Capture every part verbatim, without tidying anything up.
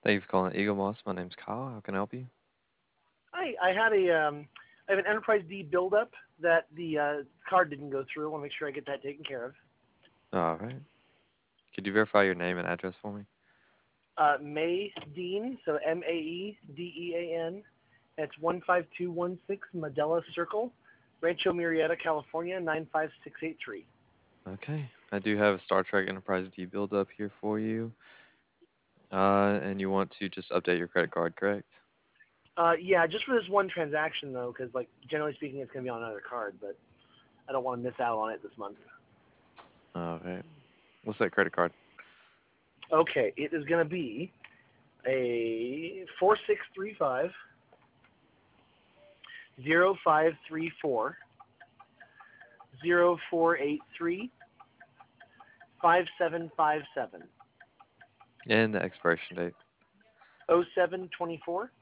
Thank you for calling Eagle Moss. My name's Kyle. How can I help you? Hi, I had a um, I have an Enterprise D buildup that the uh, card didn't go through. I want to make sure I get that taken care of. All right. Could you verify your name and address for me? Uh, May Dean, so M A E D E A N. That's one five two one six Medela Circle, Rancho Murieta, California nine five six eight three. Okay. I do have a Star Trek Enterprise D build up here for you. Uh, and you want to just update your credit card, correct? Uh, yeah, just for this one transaction though, because like generally speaking, it's gonna be on another card, but I don't want to miss out on it this month. All right. What's that credit card? Okay, it is gonna be a four six three five zero five three four zero four eight three five seven five seven And the expiration date. oh seven twenty four.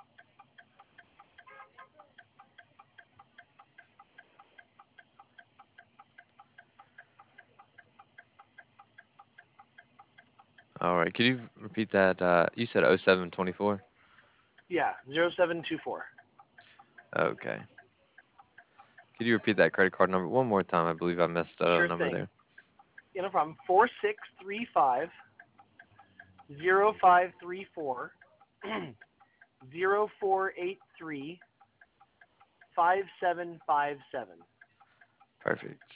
All right. Could you repeat that? Uh, you said oh seven twenty-four? Yeah, zero seven two four. Okay. Could you repeat that credit card number one more time? I believe I messed up a Sure number thing. there. Yeah, no problem. Four six three five zero five three four zero four eight three five seven five seven. Perfect.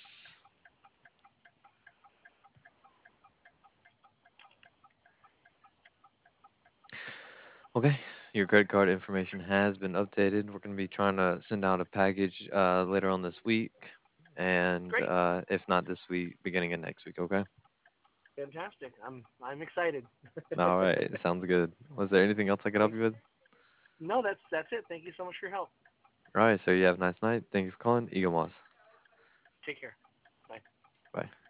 Okay, your credit card information has been updated. We're going to be trying to send out a package uh, later on this week, and Great. uh, if not this week, beginning of next week. Okay. Fantastic. I'm I'm excited. All right, sounds good. Was there anything else I could help Thank, you with? no, that's that's it. Thank you so much for your help. All right, so you have a nice night. Thank you for calling Eagle Moss. Take care. Bye. Bye.